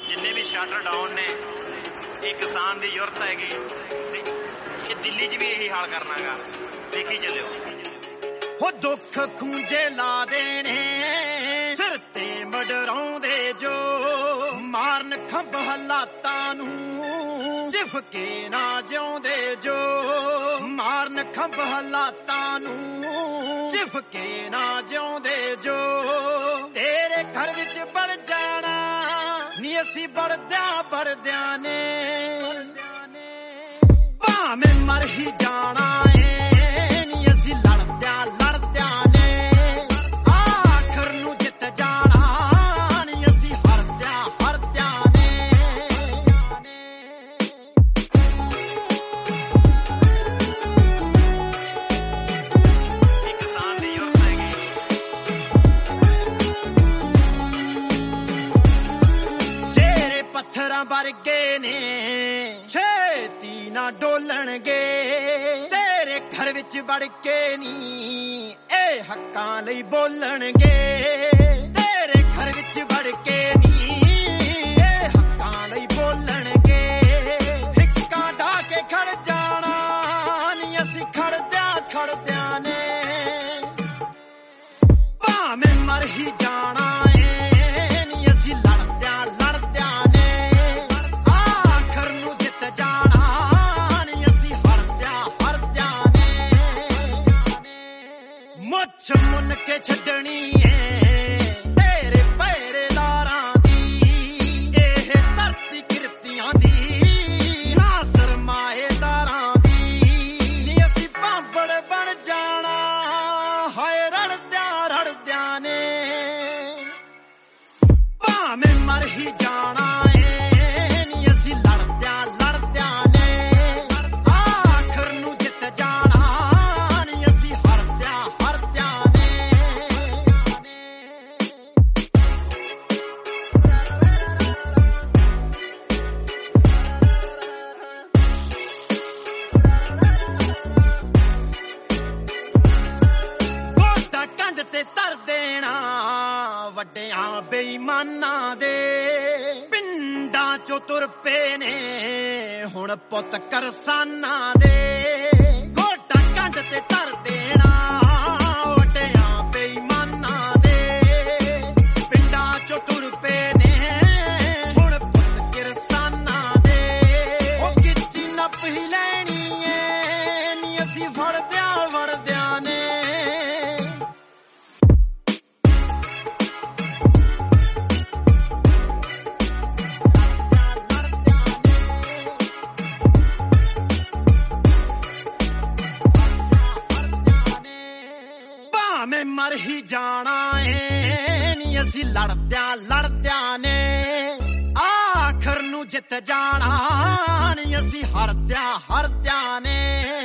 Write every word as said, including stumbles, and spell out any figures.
जिन्ने भी shutter down ने ये किसान की जरूरत हैगी ते दिल्ली च भी यही हाल करना गा देखी चलियो हो दुख खूंजे ला देने सिर ते मडराउंदे जो मारन खंभ हालातां नूं झिफके ना जिउंदे जो मारन खंभ हालातां नूं झिफके ना जिउंदे जो तेरे घर विच बड़ जाना नी असीं बड़दियां बड़दियां ने भावें मर ही जाना है पत्थरां वर्गे ने छेती ना डोलणगे तेरे घर विच वड़ के नी ए हक्कां लई बोलणगे तेरे घर विच वड़ के नी ए हक्कां लई बोलणगे हिक्कां ढा के खड़ जाना नी असीं खड़दियां खड़दियां ने भावें मर ही जाना मुन के छड्डनी है तेरे पहरेदारां दी एह धरती किरतियां दी ना सरमाएदारां दी नी असीं भांबड़ बन जाना हाय रड़द्यां रड़द्यां ने भावें मर ही जाना ਵੱਡਿਆਂ ਬੇਈਮਾਨਾਂ ਦੇ ਪਿੰਡਾਂ ਚੋਂ ਤੁਰ ਪਏ ਨੇ ਹੁਣ ਪੁੱਤ ਕਰਸਾਨਾਂ ਦੇ ਗੋਡਾ ਕੰਧ ਤੇ ਧਰ ਦੇਣਾ ਵੱਡਿਆਂ ਬੇਈਮਾਨਾਂ ਦੇ ਪਿੰਡਾਂ ਚੋਂ ਤੁਰ ਪਏ ਨੇ ਹੁਣ ਪੁੱਤ ਕਿਰਸਾਨਾਂ ਦੇ ਉਹ ਕਿੱਚੀ ਨੱਪ ਹੀ ਲੈਣੀ ਏ ਨੀ ਅਸੀਂ ਫੜਦਿਆਂ ਵੜਦਿਆਂ ਨੇ मैं मर ही जाना है नी असी लड़द्या लड़द्या ने आखर नू जित जाना नी असी हरद्या हरद्या ने